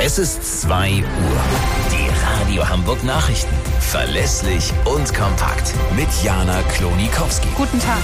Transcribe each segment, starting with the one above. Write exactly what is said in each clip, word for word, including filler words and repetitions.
Es ist zwei Uhr. Die Radio Hamburg Nachrichten. Verlässlich und kompakt. Mit Jana Klonikowski. Guten Tag.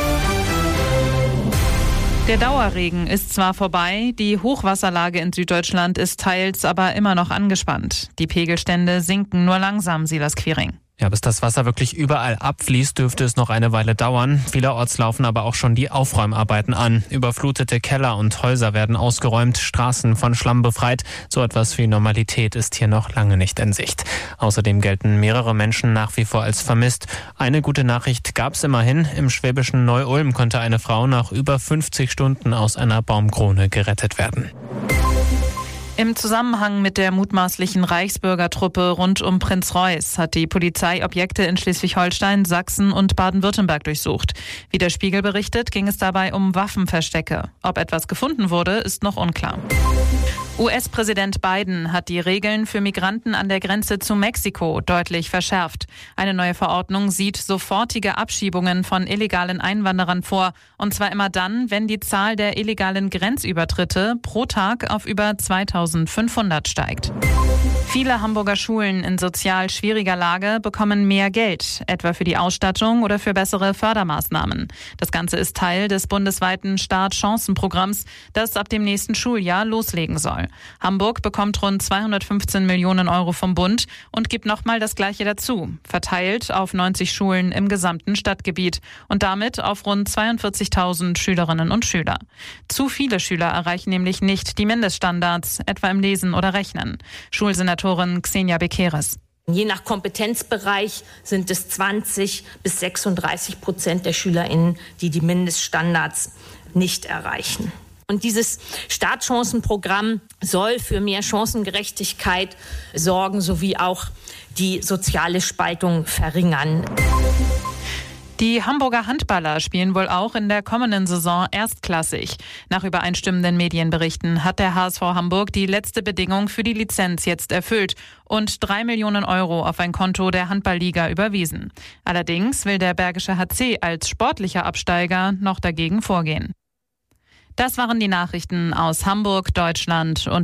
Der Dauerregen ist zwar vorbei, die Hochwasserlage in Süddeutschland ist teils aber immer noch angespannt. Die Pegelstände sinken nur langsam, Silas Quiring. Ja, bis das Wasser wirklich überall abfließt, dürfte es noch eine Weile dauern. Vielerorts laufen aber auch schon die Aufräumarbeiten an. Überflutete Keller und Häuser werden ausgeräumt, Straßen von Schlamm befreit. So etwas wie Normalität ist hier noch lange nicht in Sicht. Außerdem gelten mehrere Menschen nach wie vor als vermisst. Eine gute Nachricht gab es immerhin. Im schwäbischen Neu-Ulm konnte eine Frau nach über fünfzig Stunden aus einer Baumkrone gerettet werden. Im Zusammenhang mit der mutmaßlichen Reichsbürgertruppe rund um Prinz Reuß hat die Polizei Objekte in Schleswig-Holstein, Sachsen und Baden-Württemberg durchsucht. Wie der Spiegel berichtet, ging es dabei um Waffenverstecke. Ob etwas gefunden wurde, ist noch unklar. U S-Präsident Biden hat die Regeln für Migranten an der Grenze zu Mexiko deutlich verschärft. Eine neue Verordnung sieht sofortige Abschiebungen von illegalen Einwanderern vor. Und zwar immer dann, wenn die Zahl der illegalen Grenzübertritte pro Tag auf über zweitausendfünfhundert steigt. Viele Hamburger Schulen in sozial schwieriger Lage bekommen mehr Geld, etwa für die Ausstattung oder für bessere Fördermaßnahmen. Das Ganze ist Teil des bundesweiten Start-Chancen-Programms, das ab dem nächsten Schuljahr loslegen soll. Hamburg bekommt rund zweihundertfünfzehn Millionen Euro vom Bund und gibt nochmal das Gleiche dazu, verteilt auf neunzig Schulen im gesamten Stadtgebiet und damit auf rund zweiundvierzigtausend Schülerinnen und Schüler. Zu viele Schüler erreichen nämlich nicht die Mindeststandards, etwa im Lesen oder Rechnen. Schulsenatorin Xenia Bekeres. Je nach Kompetenzbereich sind es zwanzig bis sechsunddreißig Prozent der SchülerInnen, die die Mindeststandards nicht erreichen. Und dieses Startchancenprogramm soll für mehr Chancengerechtigkeit sorgen, sowie auch die soziale Spaltung verringern. Die Hamburger Handballer spielen wohl auch in der kommenden Saison erstklassig. Nach übereinstimmenden Medienberichten hat der H S V Hamburg die letzte Bedingung für die Lizenz jetzt erfüllt und drei Millionen Euro auf ein Konto der Handballliga überwiesen. Allerdings will der Bergische H C als sportlicher Absteiger noch dagegen vorgehen. Das waren die Nachrichten aus Hamburg, Deutschland und